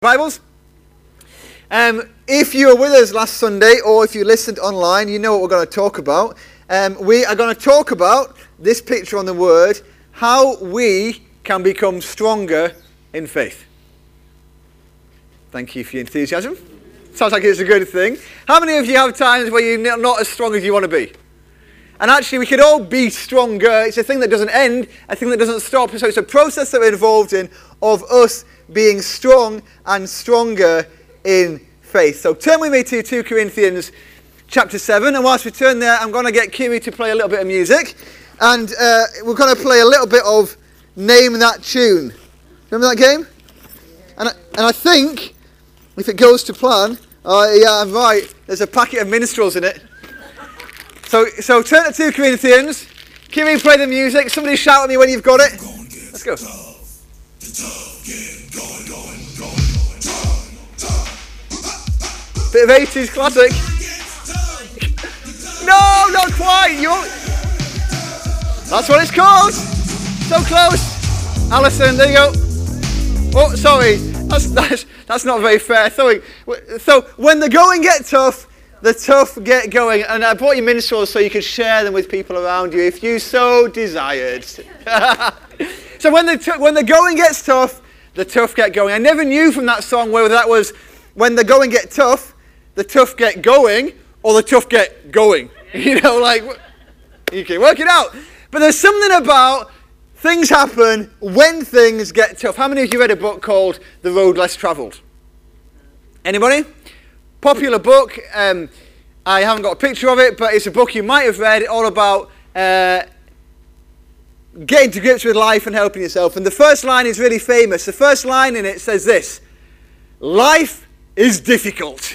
Bibles. If you were with us last Sunday or if you listened online, you know what we're going to talk about. We are going to talk about this picture on the Word, how we can become stronger in faith. Thank you for your enthusiasm. Sounds like it's a good thing. How many of you have times where you're not as strong as you want to be? And actually, we could all be stronger. It's a thing that doesn't end, a thing that doesn't stop. So it's a process that we're involved in of us being strong and stronger in faith. So turn with me to 2 Corinthians chapter 7. And whilst we turn there, I'm going to get Kiri to play a little bit of music. And we're going to play a little bit of Name That Tune. Remember that game? And I think, if it goes to plan, yeah, I'm right. There's a packet of minstrels in it. So turn to 2 Corinthians. Kiri, play the music. Somebody shout at me when you've got it. Let's go. Bit of 80s classic. No, not quite. That's what it's called. So close. Alison, there you go. Oh, sorry. That's not very fair. Sorry. So when the going gets tough, the tough get going. And I brought you minstrels so you could share them with people around you if you so desired. So when the going gets tough, the tough get going. I never knew from that song whether that was when the going get tough, the tough get going, or the tough get going. You know, like, you can work it out. But there's something about things happen when things get tough. How many of you read a book called The Road Less Travelled? Anybody? Popular book. I haven't got a picture of it, but it's a book you might have read all about getting to grips with life and helping yourself. And the first line is really famous. The first line in it says this: life is difficult.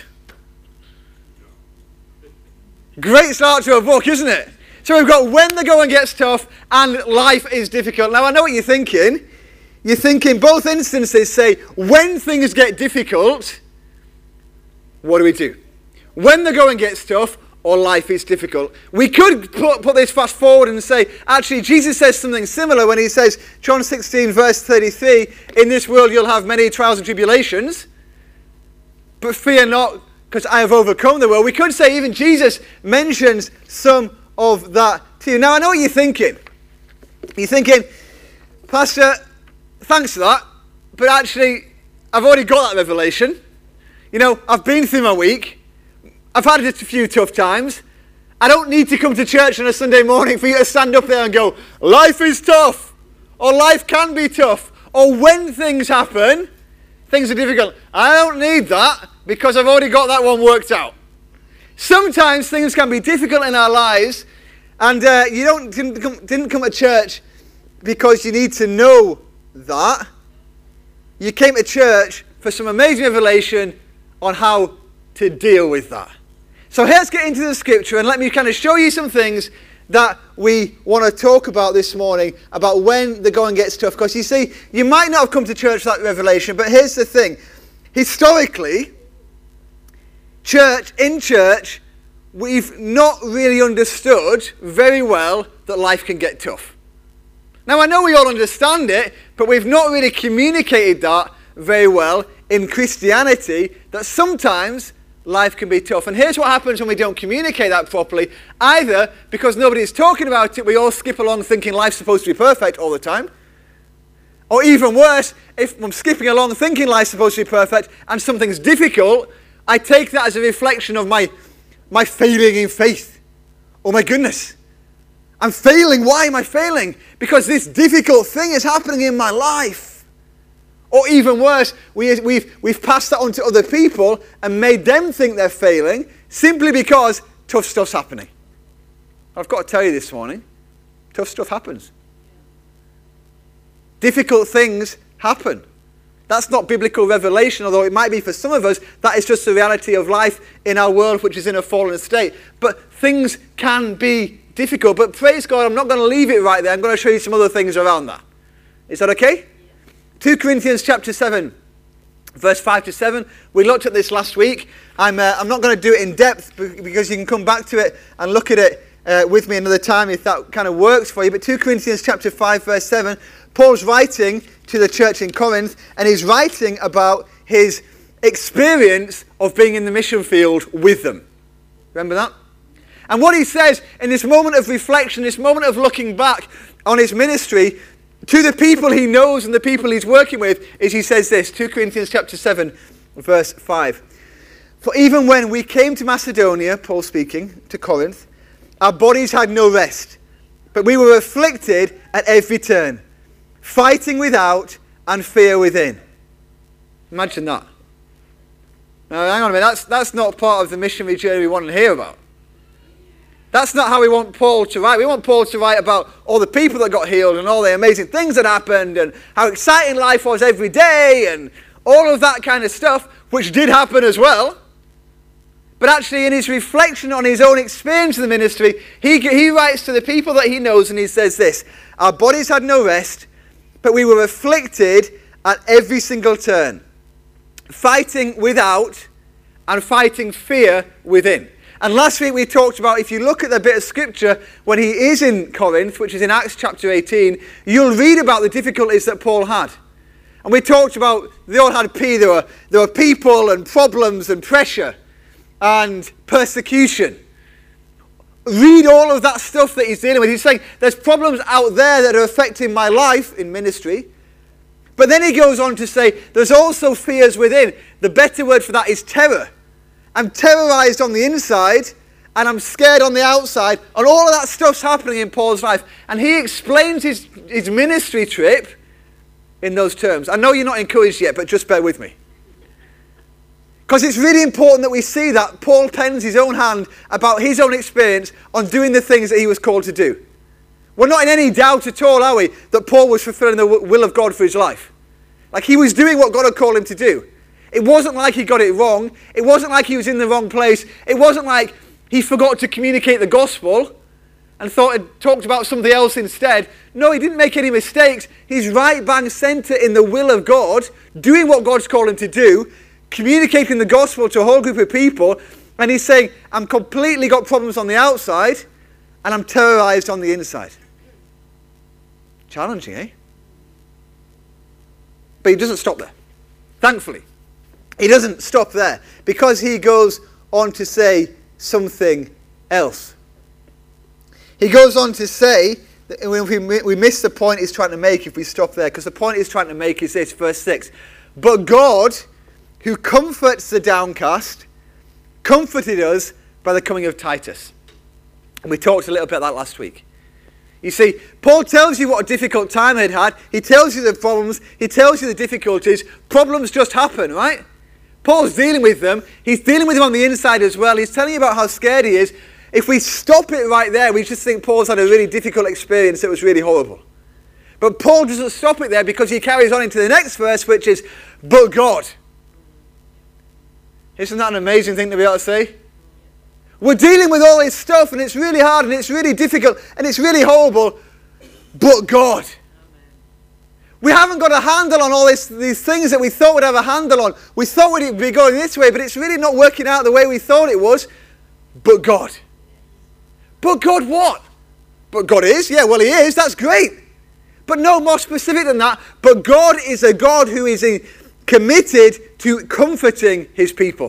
Great start to a book, isn't it? So we've got when the going gets tough and life is difficult. Now I know what you're thinking. You're thinking both instances say when things get difficult, what do? When the going gets tough or life is difficult. We could put this fast forward and say, actually, Jesus says something similar when he says, John 16, verse 33, in this world you'll have many trials and tribulations, but fear not, because I have overcome the world. We could say even Jesus mentions some of that to you. Now, I know what you're thinking. You're thinking, Pastor, thanks for that, but actually, I've already got that revelation. You know, I've been through my week. I've had a few tough times. I don't need to come to church on a Sunday morning for you to stand up there and go, life is tough, or life can be tough, or when things happen, things are difficult. I don't need that because I've already got that one worked out. Sometimes things can be difficult in our lives, and you didn't come to church because you need to know that. You came to church for some amazing revelation on how to deal with that. So let's get into the scripture and let me kind of show you some things that we want to talk about this morning about when the going gets tough. Because you see, you might not have come to church for that revelation, but here's the thing. Historically, in church, we've not really understood very well that life can get tough. Now, I know we all understand it, but we've not really communicated that very well in Christianity, that sometimes life can be tough. And here's what happens when we don't communicate that properly. Either because nobody's talking about it, we all skip along thinking life's supposed to be perfect all the time. Or even worse, if I'm skipping along thinking life's supposed to be perfect and something's difficult, I take that as a reflection of my failing in faith. Oh my goodness, I'm failing. Why am I failing? Because this difficult thing is happening in my life. Or even worse, we've passed that on to other people and made them think they're failing simply because tough stuff's happening. I've got to tell you this morning, tough stuff happens. Difficult things happen. That's not biblical revelation, although it might be for some of us. That is just the reality of life in our world, which is in a fallen state. But things can be difficult. But praise God, I'm not going to leave it right there. I'm going to show you some other things around that. Is that okay? 2 Corinthians chapter 7, verse 5 to 7. We looked at this last week. I'm not going to do it in depth because you can come back to it and look at it with me another time if that kind of works for you. But 2 Corinthians chapter 5, verse 7, Paul's writing to the church in Corinth, and he's writing about his experience of being in the mission field with them. Remember that? And what he says in this moment of reflection, this moment of looking back on his ministry to the people he knows and the people he's working with, is he says this, 2 Corinthians chapter 7, verse 5. For even when we came to Macedonia, Paul speaking, to Corinth, our bodies had no rest, but we were afflicted at every turn, fighting without and fear within. Imagine that. Now, hang on a minute, that's not part of the missionary journey we want to hear about. That's not how we want Paul to write. We want Paul to write about all the people that got healed and all the amazing things that happened and how exciting life was every day and all of that kind of stuff, which did happen as well. But actually, in his reflection on his own experience of the ministry, he writes to the people that he knows and he says this, our bodies had no rest, but we were afflicted at every single turn, fighting without and fighting fear within. And last week we talked about, if you look at the bit of scripture when he is in Corinth, which is in Acts chapter 18, you'll read about the difficulties that Paul had. And we talked about, they all had there were people and problems and pressure and persecution. Read all of that stuff that he's dealing with. He's saying, there's problems out there that are affecting my life in ministry. But then he goes on to say, there's also fears within. The better word for that is terror. I'm terrorized on the inside, and I'm scared on the outside, and all of that stuff's happening in Paul's life. And he explains his ministry trip in those terms. I know you're not encouraged yet, but just bear with me. Because it's really important that we see that Paul pens his own hand about his own experience on doing the things that he was called to do. We're not in any doubt at all, are we, that Paul was fulfilling the will of God for his life. Like, he was doing what God had called him to do. It wasn't like he got it wrong. It wasn't like he was in the wrong place. It wasn't like he forgot to communicate the gospel and talked about something else instead. No, he didn't make any mistakes. He's right bang center in the will of God, doing what God's called him to do, communicating the gospel to a whole group of people, and he's saying, I'm completely got problems on the outside, and I'm terrorized on the inside. Challenging, eh? But he doesn't stop there. Thankfully. He doesn't stop there, because he goes on to say something else. He goes on to say, that we miss the point he's trying to make if we stop there, because the point he's trying to make is this, verse 6. But God, who comforts the downcast, comforted us by the coming of Titus. And we talked a little bit about that last week. You see, Paul tells you what a difficult time he'd had. He tells you the problems. He tells you the difficulties. Problems just happen, right? Paul's dealing with them. He's dealing with them on the inside as well. He's telling you about how scared he is. If we stop it right there, we just think Paul's had a really difficult experience that was really horrible. But Paul doesn't stop it there, because he carries on into the next verse, which is, but God. Isn't that an amazing thing to be able to say? We're dealing with all this stuff, and it's really hard, and it's really difficult, and it's really horrible, but God. We haven't got a handle on all these things that we thought we'd have a handle on. We thought we'd be going this way, but it's really not working out the way we thought it was. But God. But God what? But God is? Yeah, well, he is. That's great. But no more specific than that. But God is a God who is committed to comforting his people.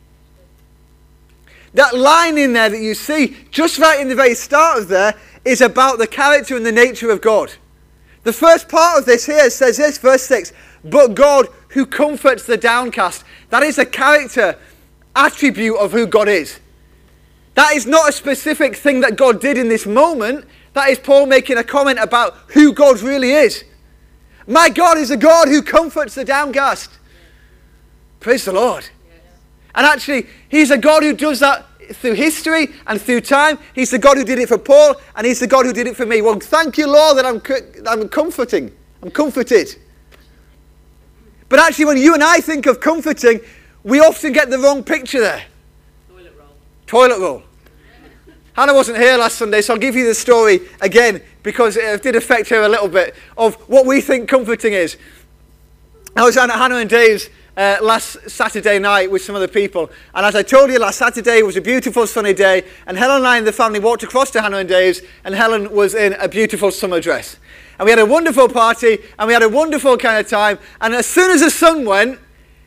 That line in there that you see, just right in the very start of there, is about the character and the nature of God. The first part of this here says this, verse 6, but God who comforts the downcast. That is a character attribute of who God is. That is not a specific thing that God did in this moment. That is Paul making a comment about who God really is. My God is a God who comforts the downcast. Praise the Lord. And actually, he's a God who does that through history and through time. He's the God who did it for Paul, and he's the God who did it for me. Well, thank you, Lord, that I'm comforting. I'm comforted. But actually, when you and I think of comforting, we often get the wrong picture there. Toilet roll. Toilet roll. Hannah wasn't here last Sunday, so I'll give you the story again, because it did affect her a little bit, of what we think comforting is. I was at Hannah and Dave's last Saturday night with some other people, and as I told you, last Saturday it was a beautiful sunny day, and Helen and I and the family walked across to Hannah and Dave's, and Helen was in a beautiful summer dress, and we had a wonderful party, and we had a wonderful kind of time, and as soon as the sun went,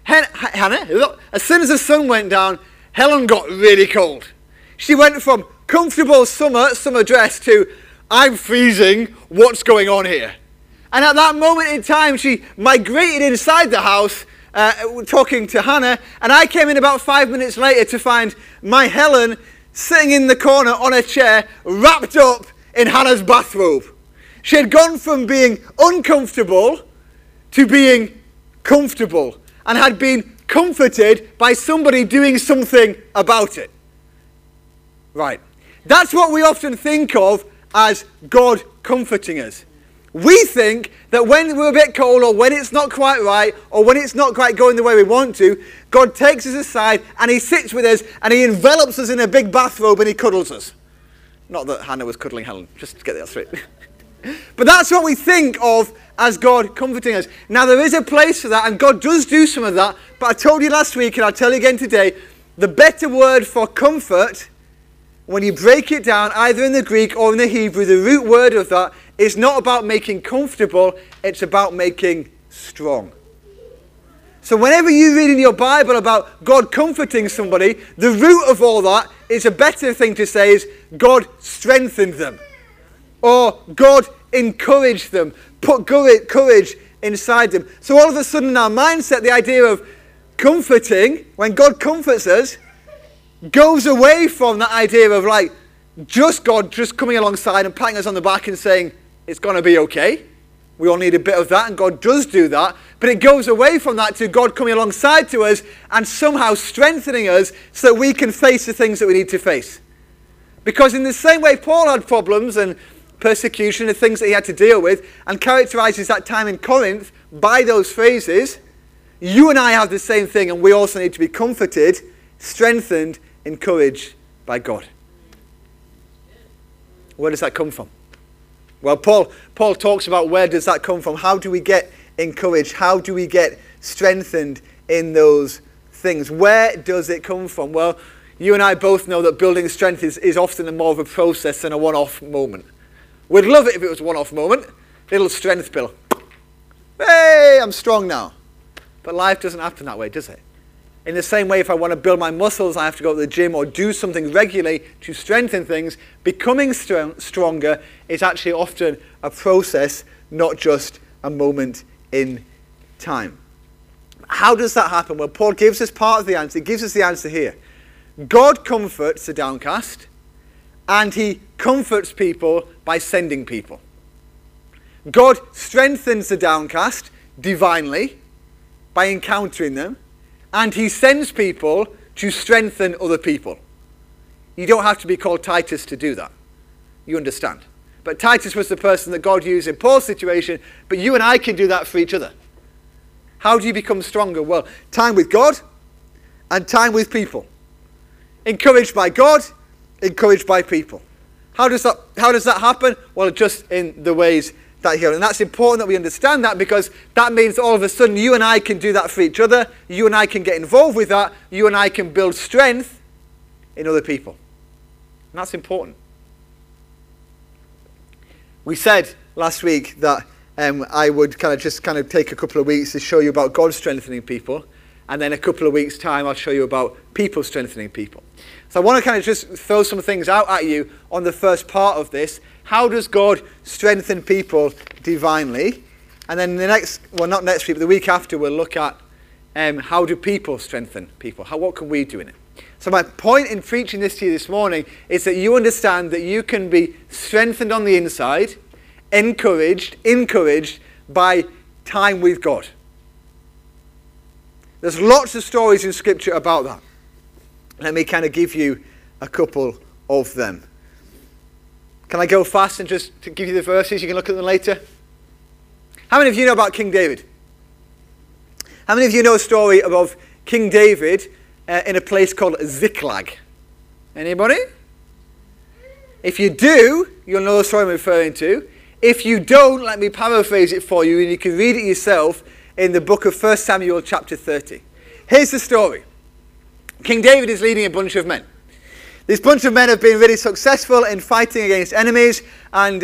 Hannah, as soon as the sun went down, Helen got really cold. She went from comfortable summer dress to, I'm freezing, what's going on here? And at that moment in time, she migrated inside the house, talking to Hannah, and I came in about 5 minutes later to find my Helen sitting in the corner on a chair, wrapped up in Hannah's bathrobe. She had gone from being uncomfortable to being comfortable, and had been comforted by somebody doing something about it. Right. That's what we often think of as God comforting us. We think that when we're a bit cold, or when it's not quite right, or when it's not quite going the way we want to, God takes us aside and he sits with us and he envelops us in a big bathrobe and he cuddles us. Not that Hannah was cuddling Helen, just to get that straight. But that's what we think of as God comforting us. Now there is a place for that, and God does do some of that, but I told you last week and I'll tell you again today, the better word for comfort, when you break it down, either in the Greek or in the Hebrew, the root word of that is not about making comfortable, it's about making strong. So whenever you read in your Bible about God comforting somebody, the root of all that is a better thing to say is God strengthened them. Or God encouraged them, put courage inside them. So all of a sudden our mindset, the idea of comforting, when God comforts us, goes away from that idea of like just God just coming alongside and patting us on the back and saying, it's going to be okay. We all need a bit of that, and God does do that. But it goes away from that to God coming alongside to us and somehow strengthening us so that we can face the things that we need to face. Because in the same way Paul had problems and persecution and things that he had to deal with, and characterizes that time in Corinth by those phrases, you and I have the same thing, and we also need to be comforted, strengthened, encouraged by God. Where does that come from? Well, Paul talks about where does that come from. How do we get encouraged? How do we get strengthened in those things? Where does it come from? Well, you and I both know that building strength is often more of a process than a one-off moment. We'd love it if it was a one-off moment. Little strength pill. Hey, I'm strong now. But life doesn't happen that way, does it? In the same way, if I want to build my muscles, I have to go to the gym or do something regularly to strengthen things. Becoming stronger is actually often a process, not just a moment in time. How does that happen? Well, Paul gives us part of the answer. He gives us the answer here. God comforts the downcast, and he comforts people by sending people. God strengthens the downcast divinely by encountering them, and he sends people to strengthen other people. You don't have to be called Titus to do that. You understand. But Titus was the person that God used in Paul's situation, but you and I can do that for each other. How do you become stronger? Well, time with God and time with people. Encouraged by God, encouraged by people. How does that happen? Well, just in the ways that he. And that's important that we understand that, because that means all of a sudden you and I can do that for each other. You and I can get involved with that. You and I can build strength in other people. And that's important. We said last week that I would kind of take a couple of weeks to show you about God strengthening people, and then a couple of weeks' time I'll show you about people strengthening people. So I want to kind of just throw some things out at you on the first part of this. How does God strengthen people divinely? And then not next week, but the week after, we'll look at how do people strengthen people? What can we do in it? So my point in preaching this to you this morning is that you understand that you can be strengthened on the inside, encouraged by time with God. There's lots of stories in Scripture about that. Let me kind of give you a couple of them. Can I go fast and just to give you the verses? You can look at them later. How many of you know about King David? How many of you know a story of King David in a place called Ziklag? Anybody? If you do, you'll know the story I'm referring to. If you don't, let me paraphrase it for you, and you can read it yourself in the book of 1 Samuel chapter 30. Here's the story. King David is leading a bunch of men. This bunch of men have been really successful in fighting against enemies and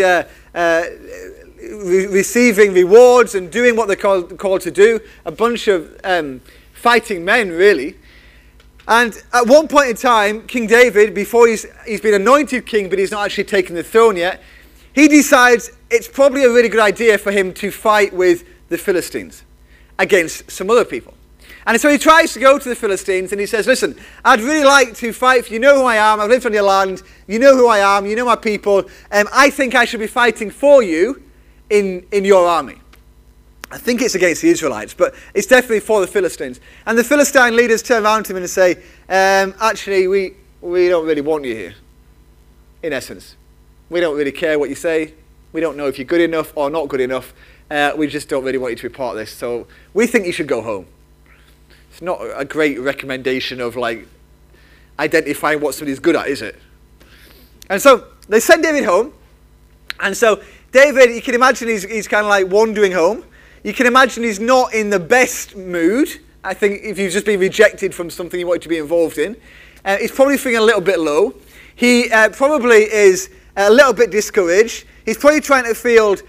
receiving rewards and doing what they're called to do. A bunch of fighting men, really. And at one point in time, King David, before he's been anointed king, but he's not actually taken the throne yet, he decides it's probably a really good idea for him to fight with the Philistines against some other people. And so he tries to go to the Philistines and he says, listen, I'd really like to fight for you. You know who I am. I've lived on your land. You know who I am. You know my people. I think I should be fighting for you in your army. I think it's against the Israelites, but it's definitely for the Philistines. And the Philistine leaders turn around to him and say, actually, we don't really want you here, in essence. We don't really care what you say. We don't know if you're good enough or not good enough. We just don't really want you to be part of this. So we think you should go home. It's not a great recommendation of like identifying what somebody's good at, is it? And so they send David home. And so David, you can imagine he's kind of like wandering home. You can imagine he's not in the best mood. I think if you've just been rejected from something you wanted to be involved in. He's probably feeling a little bit low. He probably is a little bit discouraged. He's probably trying to field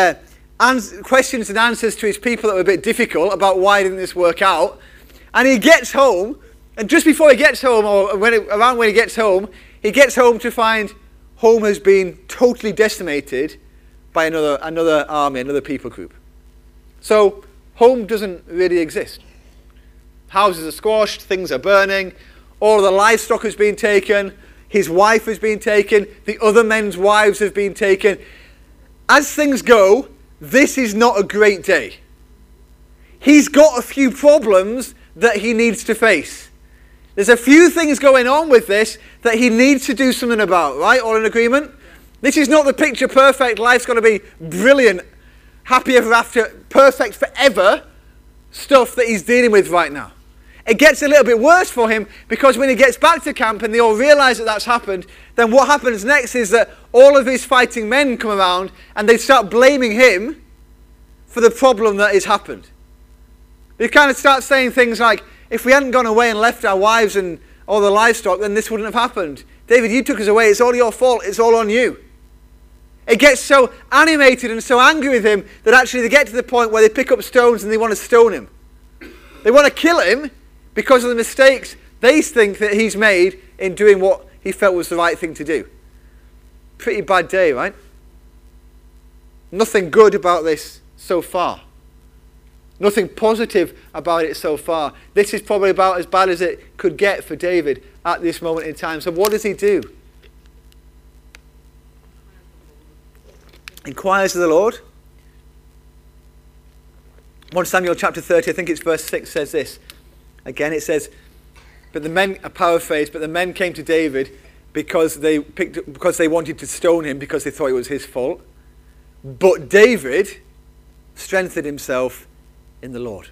questions and answers to his people that were a bit difficult about why didn't this work out. And he gets home, and just before he gets home, or around when he gets home to find home has been totally decimated by another army, another people group. So home doesn't really exist. Houses are squashed, things are burning, all the livestock has been taken, his wife has been taken, the other men's wives have been taken. As things go, this is not a great day. He's got a few problems that he needs to face. There's a few things going on with this that he needs to do something about, right? All in agreement? This is not the picture perfect, life's going to be brilliant, happy ever after, perfect forever stuff that he's dealing with right now. It gets a little bit worse for him because when he gets back to camp and they all realize that that's happened, then what happens next is that all of his fighting men come around and they start blaming him for the problem that has happened. They kind of start saying things like, if we hadn't gone away and left our wives and all the livestock, then this wouldn't have happened. David, you took us away. It's all your fault. It's all on you. It gets so animated and so angry with him that actually they get to the point where they pick up stones and they want to stone him. They want to kill him because of the mistakes they think that he's made in doing what he felt was the right thing to do. Pretty bad day, right? Nothing good about this so far. Nothing positive about it so far. This is probably about as bad as it could get for David at this moment in time. So what does he do? Inquires of the Lord. 1 Samuel chapter 30, I think it's verse 6, says this. Again, it says, but the men, a paraphrase, but the men came to David because they wanted to stone him because they thought it was his fault. But David strengthened himself in the Lord.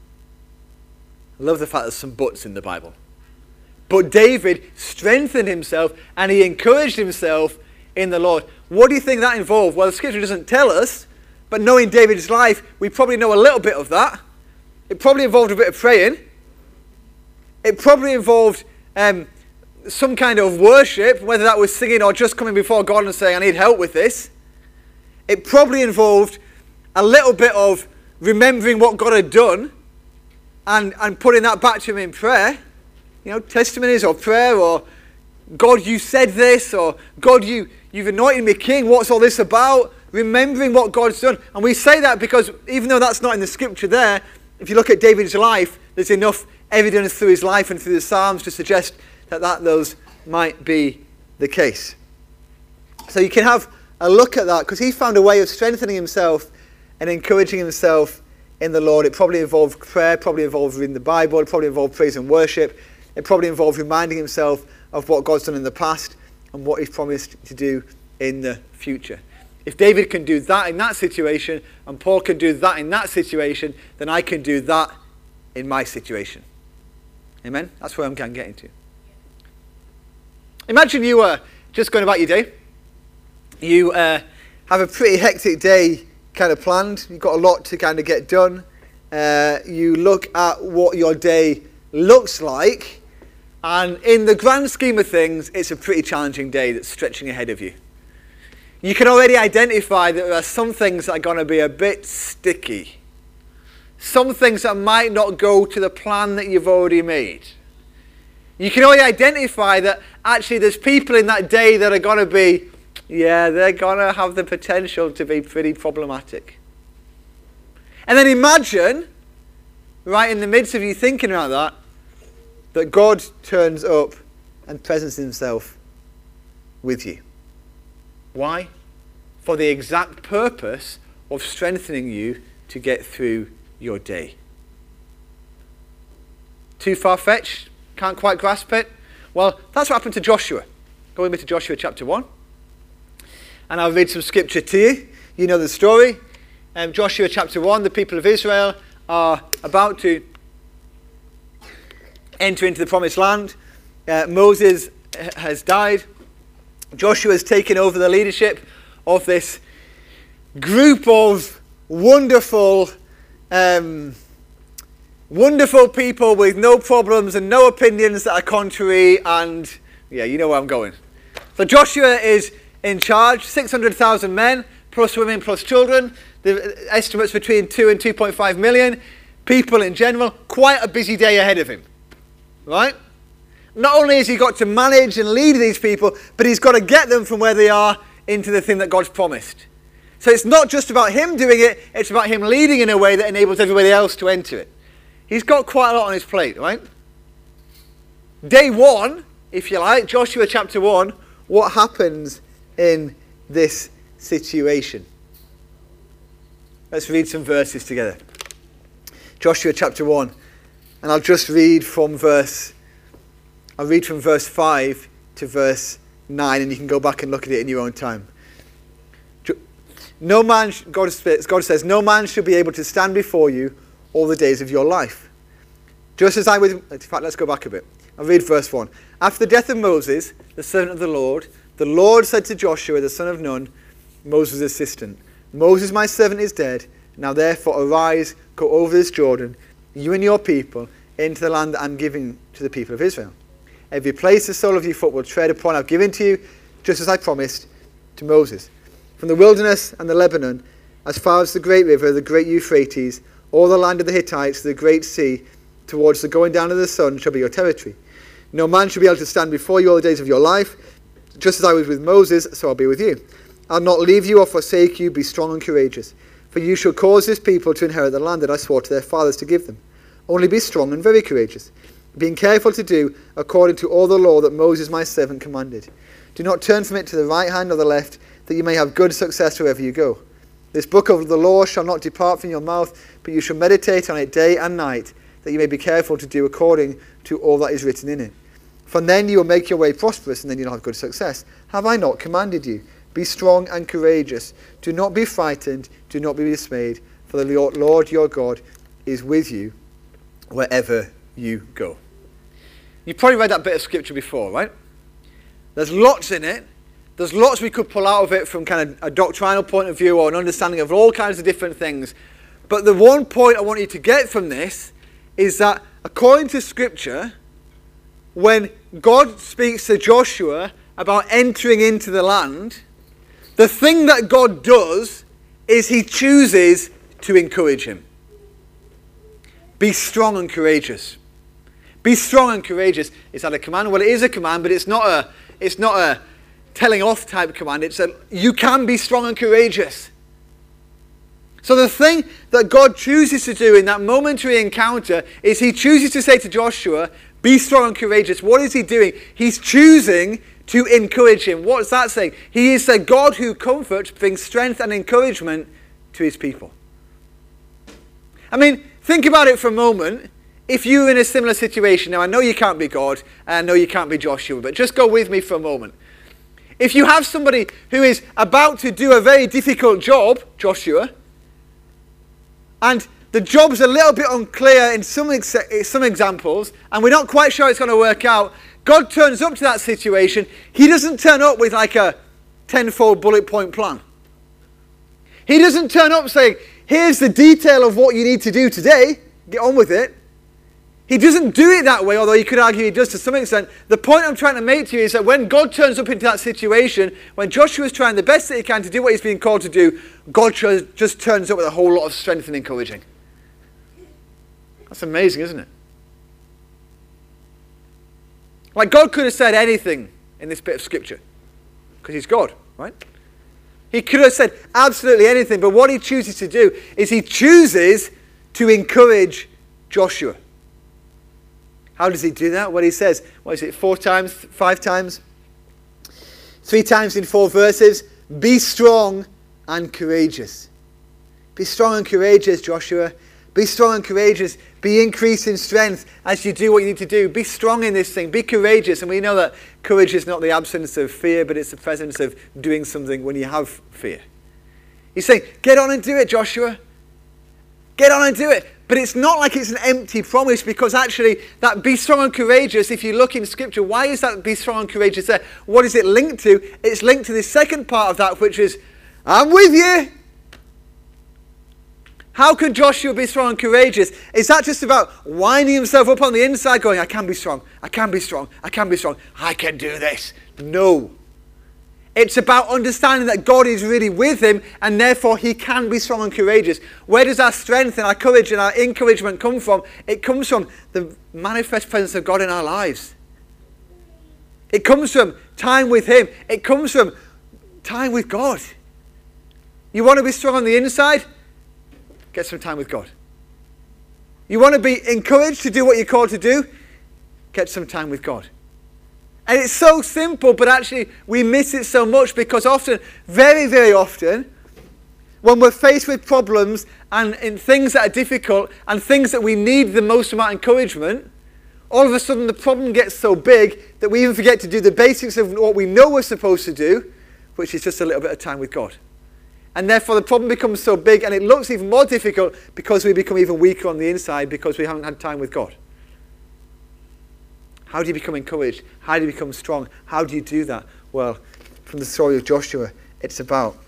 I love the fact there's some buts in the Bible. But David strengthened himself and he encouraged himself in the Lord. What do you think that involved? Well, the scripture doesn't tell us, but knowing David's life, we probably know a little bit of that. It probably involved a bit of praying. It probably involved some kind of worship, whether that was singing or just coming before God and saying, I need help with this. It probably involved a little bit of remembering what God had done and putting that back to him in prayer. You know, testimonies or prayer or God, you said this, or God, you've anointed me king. What's all this about? Remembering what God's done. And we say that because even though that's not in the scripture there, if you look at David's life, there's enough evidence through his life and through the Psalms to suggest that those might be the case. So you can have a look at that because he found a way of strengthening himself and encouraging himself in the Lord. It probably involved prayer, probably involved reading the Bible, it probably involved praise and worship. It probably involved reminding himself of what God's done in the past and what he's promised to do in the future. If David can do that in that situation and Paul can do that in that situation, then I can do that in my situation. Amen? That's where I'm getting to. Imagine you were just going about your day. You have a pretty hectic day kind of planned. You've got a lot to kind of get done. You look at what your day looks like, and in the grand scheme of things, it's a pretty challenging day that's stretching ahead of you. You can already identify that there are some things that are going to be a bit sticky. some things that might not go to the plan that you've already made. You can only identify that actually there's people in that day that are going to be, they're going to have the potential to be pretty problematic. And then imagine, right in the midst of you thinking about that God turns up and presents himself with you. Why? For the exact purpose of strengthening you to get through your day. Too far-fetched? Can't quite grasp it? Well, that's what happened to Joshua. Go with me to Joshua chapter 1. And I'll read some scripture to you. You know the story. Joshua chapter 1, the people of Israel are about to enter into the promised land. Moses has died. Joshua has taken over the leadership of this group of wonderful people with no problems and no opinions that are contrary, and you know where I'm going. So Joshua is in charge, 600,000 men, plus women, plus children. The estimates between 2 and 2.5 million people in general. Quite a busy day ahead of him, right? Not only has he got to manage and lead these people, but he's got to get them from where they are into the thing that God's promised. So it's not just about him doing it, it's about him leading in a way that enables everybody else to enter it. He's got quite a lot on his plate, right? Day 1, if you like, Joshua chapter 1, what happens in this situation? Let's read some verses together. Joshua chapter 1, and I'll just read from verse 5 to verse 9, and you can go back and look at it in your own time. No man, God says, no man should be able to stand before you all the days of your life. Just as I would, in fact, let's go back a bit. I'll read verse 1. After the death of Moses, the servant of the Lord said to Joshua, the son of Nun, Moses' assistant, Moses, my servant, is dead. Now therefore arise, go over this Jordan, you and your people, into the land that I'm giving to the people of Israel. Every place the sole of your foot will tread upon I've given to you, just as I promised to Moses. From the wilderness and the Lebanon, as far as the great river, the great Euphrates, all the land of the Hittites, the great sea, towards the going down of the sun shall be your territory. No man shall be able to stand before you all the days of your life. Just as I was with Moses, so I'll be with you. I'll not leave you or forsake you. Be strong and courageous. For you shall cause this people to inherit the land that I swore to their fathers to give them. Only be strong and very courageous, being careful to do according to all the law that Moses my servant commanded. Do not turn from it to the right hand or the left, that you may have good success wherever you go. This book of the law shall not depart from your mouth, but you shall meditate on it day and night, that you may be careful to do according to all that is written in it. For then you will make your way prosperous, and then you'll have good success. Have I not commanded you? Be strong and courageous. Do not be frightened, do not be dismayed, for the Lord your God is with you wherever you go. You've probably read that bit of scripture before, right? There's lots in it. There's lots we could pull out of it from kind of a doctrinal point of view or an understanding of all kinds of different things. But the one point I want you to get from this is that according to scripture, when God speaks to Joshua about entering into the land, the thing that God does is he chooses to encourage him. Be strong and courageous. Be strong and courageous. Is that a command? Well, it is a command, but it's not a telling off type command. It's a you can be strong and courageous. So the thing that God chooses to do in that momentary encounter is he chooses to say to Joshua, be strong and courageous. What is he doing? He's choosing to encourage him. What's that saying? He is the God who comforts, brings strength and encouragement to his people. I mean, think about it for a moment. If you're in a similar situation, now I know you can't be God, and I know you can't be Joshua, but just go with me for a moment. If you have somebody who is about to do a very difficult job, Joshua, and the job's a little bit unclear in some examples, and we're not quite sure it's going to work out, God turns up to that situation. He doesn't turn up with like a 10-fold bullet point plan. He doesn't turn up saying, here's the detail of what you need to do today, get on with it. He doesn't do it that way, although you could argue he does to some extent. The point I'm trying to make to you is that when God turns up into that situation, when Joshua's trying the best that he can to do what he's being called to do, God just turns up with a whole lot of strength and encouraging. That's amazing, isn't it? Like, God could have said anything in this bit of scripture, because he's God, right? He could have said absolutely anything, but what he chooses to do is he chooses to encourage Joshua. How does he do that? Well, he says, 4 times, 5 times? 3 times in 4 verses. Be strong and courageous. Be strong and courageous, Joshua. Be strong and courageous. Be increased in strength as you do what you need to do. Be strong in this thing. Be courageous. And we know that courage is not the absence of fear, but it's the presence of doing something when you have fear. He's saying, get on and do it, Joshua. Get on and do it. But it's not like it's an empty promise, because actually that be strong and courageous, if you look in Scripture, why is that be strong and courageous there? What is it linked to? It's linked to the second part of that, which is, I'm with you. How can Joshua be strong and courageous? Is that just about winding himself up on the inside, going, I can be strong, I can be strong, I can be strong, I can do this? No. It's about understanding that God is really with him, and therefore he can be strong and courageous. Where does our strength and our courage and our encouragement come from? It comes from the manifest presence of God in our lives. It comes from time with him. It comes from time with God. You want to be strong on the inside? Get some time with God. You want to be encouraged to do what you're called to do? Get some time with God. And it's so simple, but actually we miss it so much, because often, very, very often, when we're faced with problems and in things that are difficult and things that we need the most amount of encouragement, all of a sudden the problem gets so big that we even forget to do the basics of what we know we're supposed to do, which is just a little bit of time with God. And therefore the problem becomes so big, and it looks even more difficult because we become even weaker on the inside because we haven't had time with God. How do you become encouraged? How do you become strong? How do you do that? Well, from the story of Joshua, it's about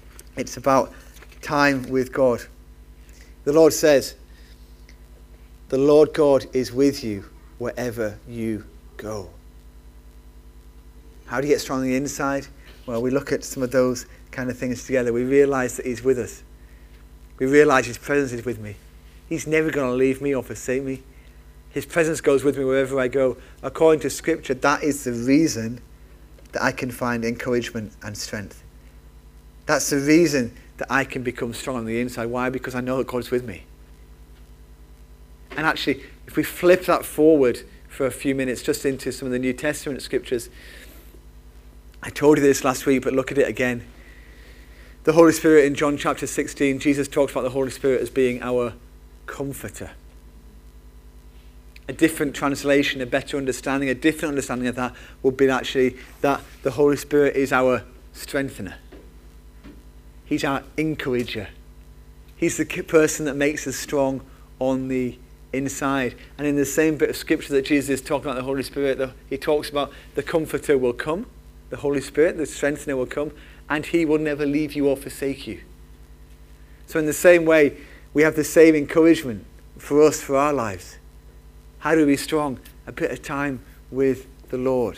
time with God. The Lord says, the Lord God is with you wherever you go. How do you get strong on the inside? Well, we look at some of those kind of things together. We realize that he's with us. We realize his presence is with me. He's never going to leave me or forsake me. His presence goes with me wherever I go. According to Scripture, that is the reason that I can find encouragement and strength. That's the reason that I can become strong on the inside. Why? Because I know that God's with me. And actually, if we flip that forward for a few minutes just into some of the New Testament Scriptures, I told you this last week, but look at it again. The Holy Spirit in John chapter 16, Jesus talks about the Holy Spirit as being our comforter. A different translation, a better understanding, a different understanding of that would be actually that the Holy Spirit is our strengthener. He's our encourager. He's the person that makes us strong on the inside. And in the same bit of Scripture that Jesus is talking about the Holy Spirit, he talks about the Comforter will come, the Holy Spirit, the strengthener will come, and he will never leave you or forsake you. So in the same way, we have the same encouragement for us, for our lives. How do we be strong? A bit of time with the Lord.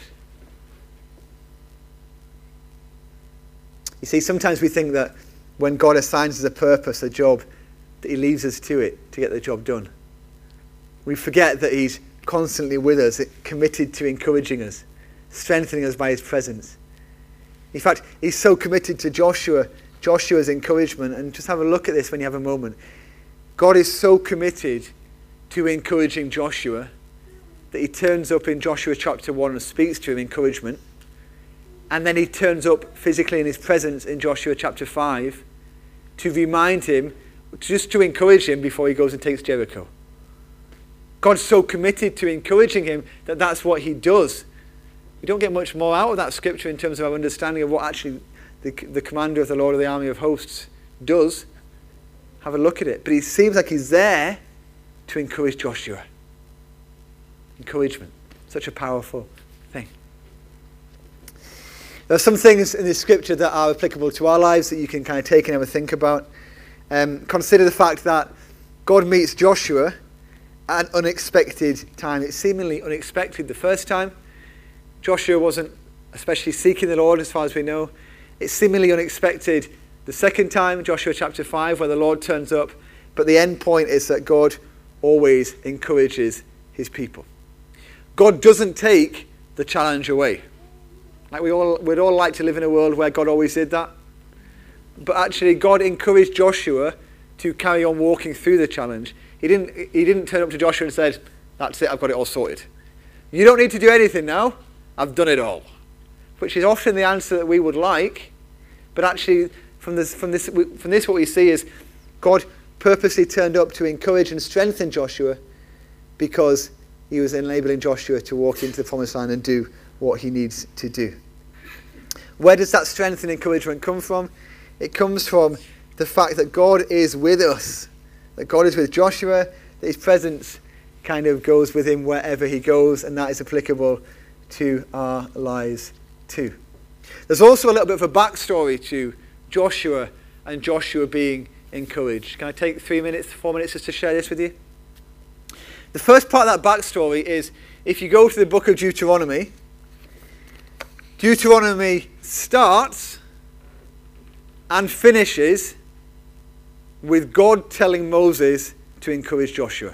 You see, sometimes we think that when God assigns us a purpose, a job, that he leaves us to it to get the job done. We forget that he's constantly with us, committed to encouraging us, strengthening us by his presence. In fact, he's so committed to Joshua's encouragement, and just have a look at this when you have a moment. God is so committed to encouraging Joshua that he turns up in Joshua chapter 1 and speaks to him encouragement, and then he turns up physically in his presence in Joshua chapter 5 to remind him, just to encourage him before he goes and takes Jericho. God's so committed to encouraging him that that's what he does. We don't get much more out of that scripture in terms of our understanding of what actually the commander of the Lord of the army of hosts does. Have a look at it. But it seems like he's there to encourage Joshua. Encouragement. Such a powerful thing. There are some things in this scripture that are applicable to our lives that you can kind of take and have a think about. Consider the fact that God meets Joshua at an unexpected time. It's seemingly unexpected the first time. Joshua wasn't especially seeking the Lord as far as we know. It's seemingly unexpected the second time, Joshua chapter 5, where the Lord turns up. But the end point is that God always encourages his people. God doesn't take the challenge away. Like we'd all like to live in a world where God always did that. But actually, God encouraged Joshua to carry on walking through the challenge. He didn't turn up to Joshua and said, "That's it, I've got it all sorted. You don't need to do anything now. I've done it all." Which is often the answer that we would like. But actually, from this, what we see is God purposely turned up to encourage and strengthen Joshua because he was enabling Joshua to walk into the promised land and do what he needs to do. Where does that strength and encouragement come from? It comes from the fact that God is with us, that God is with Joshua, that his presence kind of goes with him wherever he goes, and that is applicable to our lives too. There's also a little bit of a backstory to Joshua and Joshua being encouraged. Can I take 4 minutes just to share this with you? The first part of that backstory is, if you go to the book of Deuteronomy, Deuteronomy starts and finishes with God telling Moses to encourage Joshua.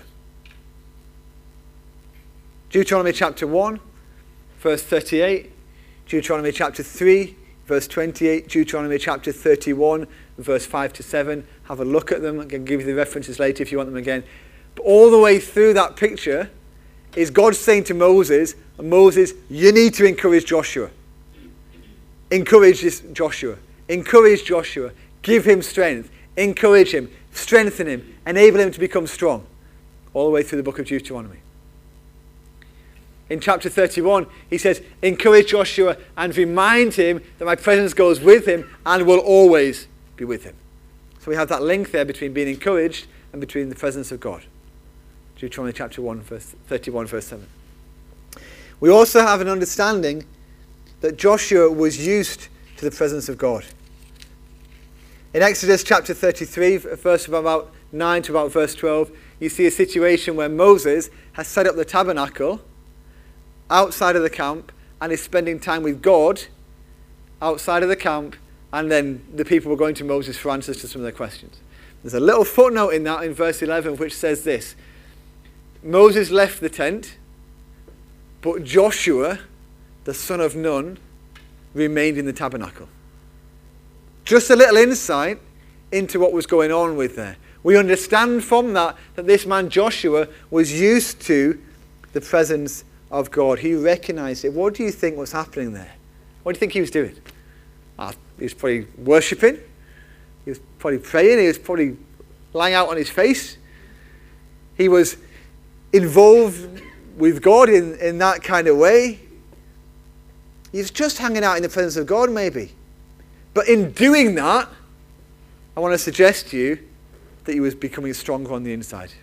Deuteronomy chapter 1, verse 38, Deuteronomy chapter 3, verse 28, Deuteronomy chapter 31, verse 5 to 7. Have a look at them. I can give you the references later if you want them again. But all the way through that picture is God saying to Moses, "Moses, you need to encourage Joshua. Encourage this Joshua. Encourage Joshua. Give him strength. Encourage him. Strengthen him. Enable him to become strong." All the way through the book of Deuteronomy. In chapter 31, he says, "Encourage Joshua and remind him that my presence goes with him and will always be with him." So we have that link there between being encouraged and between the presence of God. Deuteronomy chapter 1, verse 31, verse 7. We also have an understanding that Joshua was used to the presence of God. In Exodus chapter 33, verse from about 9 to about verse 12, you see a situation where Moses has set up the tabernacle outside of the camp and is spending time with God outside of the camp, and then the people were going to Moses for answers to some of their questions. There's a little footnote in that in verse 11 which says this: Moses left the tent, but Joshua, the son of Nun, remained in the tabernacle. Just a little insight into what was going on with there. We understand from that this man Joshua was used to the presence of God. He recognized it. What do you think was happening there? What do you think he was doing? He was probably worshipping. He was probably praying. He was probably lying out on his face. He was involved with God in that kind of way. He was just hanging out in the presence of God, maybe. But in doing that, I want to suggest to you that he was becoming stronger on the inside.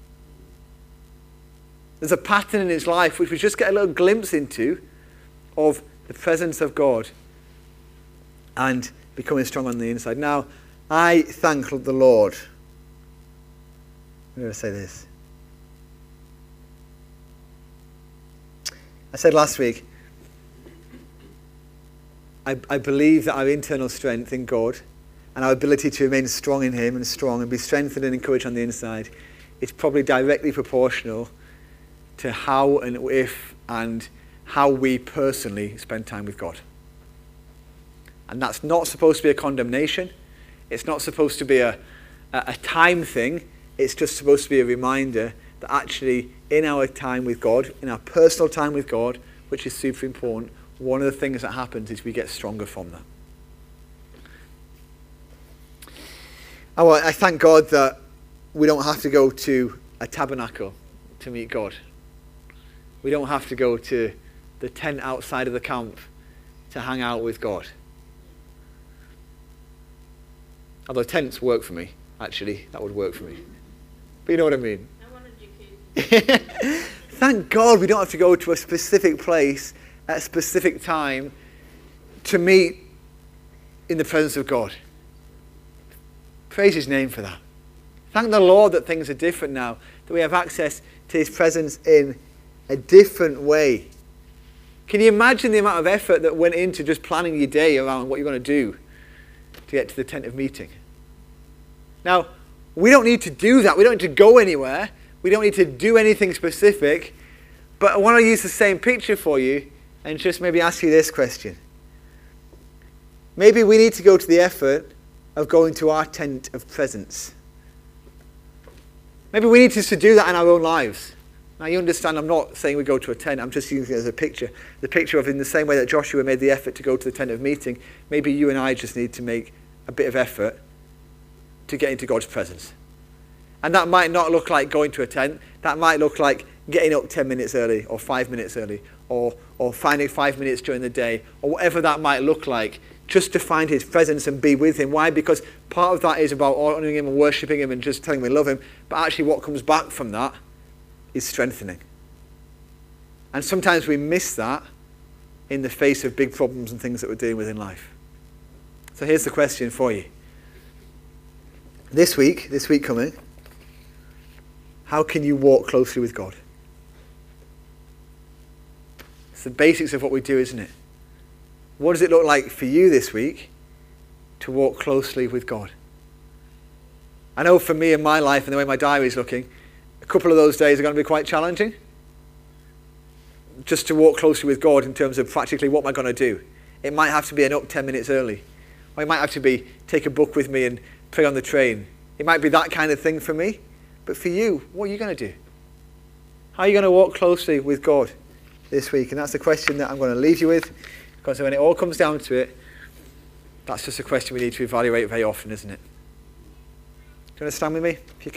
There's a pattern in his life which we just get a little glimpse into of the presence of God and becoming strong on the inside. Now, I thank the Lord. I'm going to say this. I said last week, I believe that our internal strength in God and our ability to remain strong in him and be strengthened and encouraged on the inside is probably directly proportional to how and if and how we personally spend time with God. And that's not supposed to be a condemnation. It's not supposed to be a time thing. It's just supposed to be a reminder that actually in our time with God, in our personal time with God, which is super important, one of the things that happens is we get stronger from that. I thank God that we don't have to go to a tabernacle to meet God. We don't have to go to the tent outside of the camp to hang out with God. Although tents work for me, actually. That would work for me. But you know what I mean. I wanted your kids. Thank God we don't have to go to a specific place at a specific time to meet in the presence of God. Praise his name for that. Thank the Lord that things are different now, that we have access to his presence in a different way. Can you imagine the amount of effort that went into just planning your day around what you're going to do to get to the tent of meeting? Now, we don't need to do that. We don't need to go anywhere. We don't need to do anything specific. But I want to use the same picture for you and just maybe ask you this question. Maybe we need to go to the effort of going to our tent of presence. Maybe we need to do that in our own lives. Now you understand, I'm not saying we go to a tent, I'm just using it as a picture. The picture of, in the same way that Joshua made the effort to go to the tent of meeting, maybe you and I just need to make a bit of effort to get into God's presence. And that might not look like going to a tent. That might look like getting up 10 minutes early or 5 minutes early or finding 5 minutes during the day or whatever that might look like, just to find his presence and be with him. Why? Because part of that is about honouring him and worshipping him and just telling him we love him. But actually what comes back from that is strengthening. And sometimes we miss that in the face of big problems and things that we're dealing with in life. So here's the question for you. This week coming, how can you walk closely with God? It's the basics of what we do, isn't it? What does it look like for you this week to walk closely with God? I know for me in my life and the way my diary is looking, a couple of those days are going to be quite challenging. Just to walk closely with God in terms of practically what am I going to do? It might have to be an up 10 minutes early. Or it might have to be take a book with me and pray on the train. It might be that kind of thing for me. But for you, what are you going to do? How are you going to walk closely with God this week? And that's the question that I'm going to leave you with. Because when it all comes down to it, that's just a question we need to evaluate very often, isn't it? Do you want to stand with me? If you can.